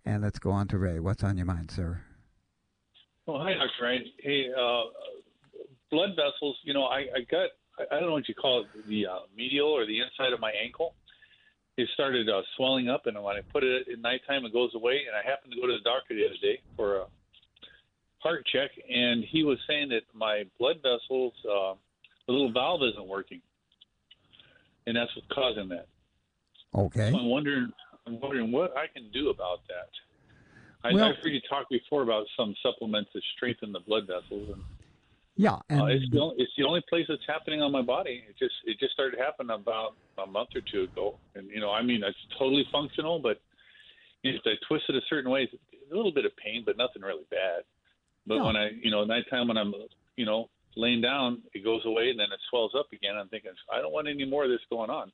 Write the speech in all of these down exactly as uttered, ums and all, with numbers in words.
And let's go on to Ray. What's on your mind, sir? Well, hi, Doctor Ryan. Hey, uh, blood vessels. You know, I, I got I I don't know what you call it, the uh, medial or the inside of my ankle. It started uh, swelling up, and when I put it at nighttime, it goes away. And I happened to go to the doctor the other day for a heart check, and he was saying that my blood vessels, uh, the little valve isn't working, and that's what's causing that. Okay. So I'm wondering, I'm wondering what I can do about that. I, Well, I've heard you talk before about some supplements that strengthen the blood vessels, and yeah, and uh, it's the only, it's the only place that's happening on my body. It just it just started happening about a month or two ago, and you know, I mean, it's totally functional, but you know, if I twist it a certain way, it's a little bit of pain, but nothing really bad. But yeah. when I, you know, nighttime when I'm, you know, laying down, it goes away and then it swells up again. I'm thinking, I don't want any more of this going on.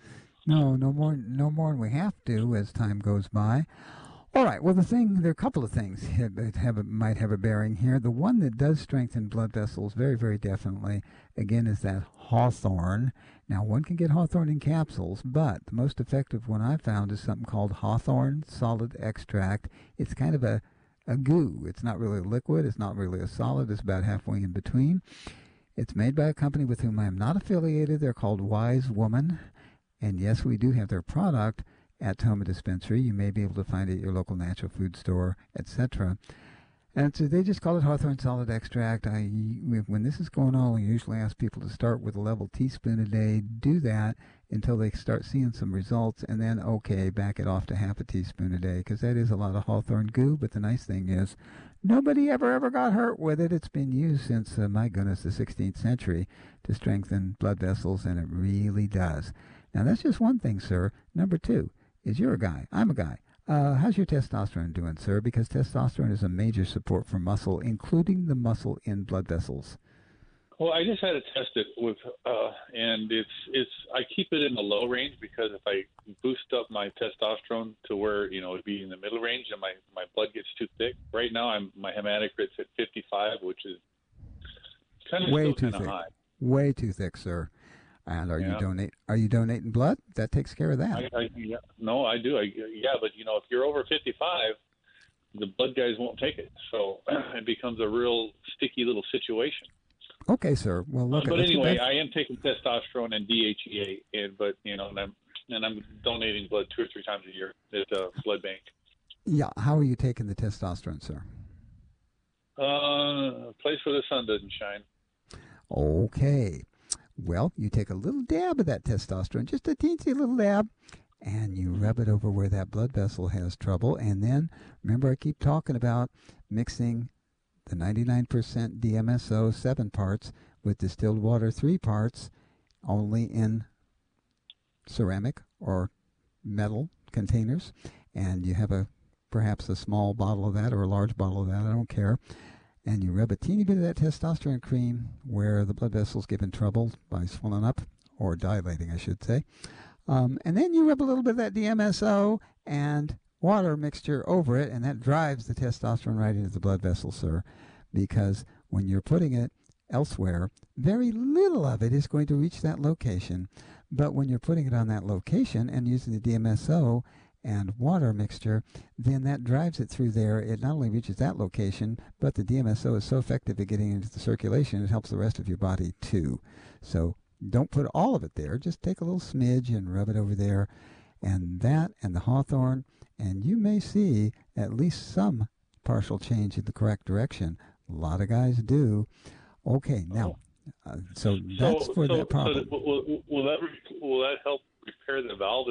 No, no more, no more than we have to as time goes by. All right. Well, the thing, there are a couple of things that have a, might have a bearing here. The one that does strengthen blood vessels very, very definitely, again, is that hawthorn. Now, one can get hawthorn in capsules, but the most effective one I've found is something called hawthorn solid extract. It's kind of a, a goo. It's not really a liquid. It's not really a solid. It's about halfway in between. It's made by a company with whom I am not affiliated. They're called Wise Woman. And yes, we do have their product at Toma Dispensary. You may be able to find it at your local natural food store, et cetera. And so they just call it Hawthorn Solid Extract. I, when this is going on, I usually ask people to start with a level teaspoon a day. Do that until they start seeing some results, and then, okay, back it off to half a teaspoon a day, because that is a lot of hawthorn goo. But the nice thing is, nobody ever, ever got hurt with it. It's been used since, uh, my goodness, the sixteenth century to strengthen blood vessels, and it really does. Now, that's just one thing, sir. Number two is you're a guy. I'm a guy. Uh, how's your testosterone doing, sir? Because testosterone is a major support for muscle, including the muscle in blood vessels. Well, I just had to test it with, uh, and it's it's. I keep it in the low range because if I boost up my testosterone to where you know it'd be in the middle range, and my, my blood gets too thick. Right now, I'm my hematocrits at fifty-five, which is kind of Way still too kind of thick. high. Way too thick, sir. And are Yeah. you donate? Are you donating blood? That takes care of that. I, I, yeah, no, I do. I, yeah, but you know, if you're over fifty-five, the blood guys won't take it, so it becomes a real sticky little situation. Okay, sir. Well, look. Uh, but let's get anyway, back- I am taking testosterone and D H E A, and but you know, and I'm and I'm donating blood two or three times a year at the blood bank. Yeah. How are you taking the testosterone, sir? Uh, a place where the sun doesn't shine. Okay. Well, you take a little dab of that testosterone, just a teensy little dab, and you rub it over where that blood vessel has trouble. And then, remember, I keep talking about mixing the ninety-nine percent D M S O seven parts with distilled water three parts, only in ceramic or metal containers. And you have a perhaps a small bottle of that or a large bottle of that, I don't care. And you rub a teeny bit of that testosterone cream where the blood vessels get in trouble by swelling up, or dilating, I should say. Um, and then you rub a little bit of that D M S O and water mixture over it, and that drives the testosterone right into the blood vessel, sir. Because when you're putting it elsewhere, very little of it is going to reach that location. But when you're putting it on that location and using the D M S O and water mixture, then that drives it through there. It not only reaches that location, but the D M S O is so effective at getting into the circulation, it helps the rest of your body too. So don't put all of it there. Just take a little smidge and rub it over there. And that and the hawthorn, and you may see at least some partial change in the correct direction. A lot of guys do. Okay, now, uh, so that's so, for so, that problem. So will, will that will that help repair the valve?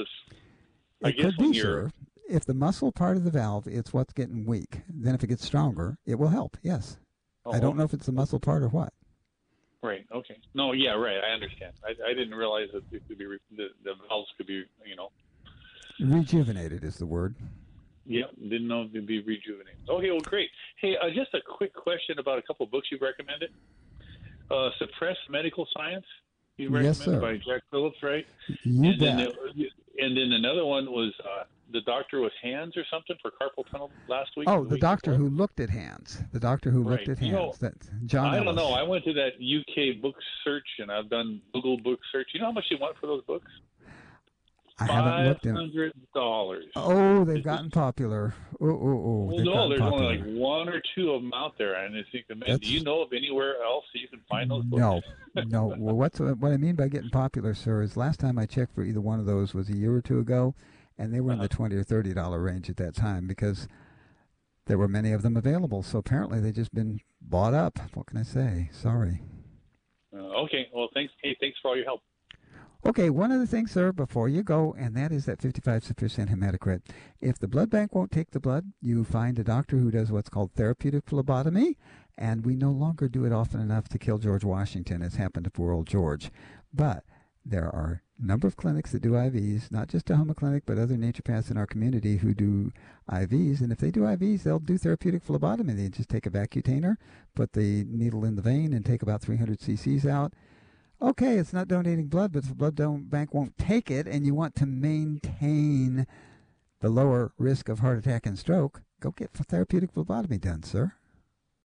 I It guess could when be, you're, sir. If the muscle part of the valve is what's getting weak, then if it gets stronger, it will help, yes. oh, I don't know if it's the muscle part or what. Right. Okay. No. Yeah. Right. I understand. I, I didn't realize that it could be re- the, the valves could be. You know. Rejuvenated is the word. Yep. Didn't know it could be rejuvenated. Okay. Well, great. Hey, uh, just a quick question about a couple of books you recommended. Uh, Suppressed Medical Science. You recommended Yes, sir. by Jack Phillips, right? You and bet. Then there, and then another one was uh, The Doctor with Hands or something for carpal tunnel last week. Oh, the the week doctor before? who looked at hands. The doctor who Right. looked at You know, hands. That's John I don't Ellis. know. I went to that U K book search, and I've done Google book search. You know how much you want for those books? I haven't Five looked in. hundred dollars. Oh, they've gotten popular. Oh, oh, oh, Well, they've no, gotten there's popular. only like one or two of them out there, and I think, man, That's- do you know of anywhere else you can find those books? No, no. Well, what's what I mean by getting popular, sir, is last time I checked for either one of those was a year or two ago, and they were in the twenty or thirty dollar range at that time because there were many of them available. So apparently they just been bought up. What can I say? Sorry. Uh, okay. Well, thanks. Hey, thanks for all your help. Okay, one other thing, sir, before you go, and that is that fifty-five percent hematocrit. If the blood bank won't take the blood, you find a doctor who does what's called therapeutic phlebotomy, and we no longer do it often enough to kill George Washington, as happened to poor old George. But there are a number of clinics that do I Vs, not just Tahoma Clinic, but other naturopaths in our community who do I Vs, and if they do I Vs, they'll do therapeutic phlebotomy. They just take a Vacutainer, put the needle in the vein, and take about three hundred cc's out. Okay, it's not donating blood, but if the blood bank won't take it and you want to maintain the lower risk of heart attack and stroke, go get therapeutic phlebotomy done, sir.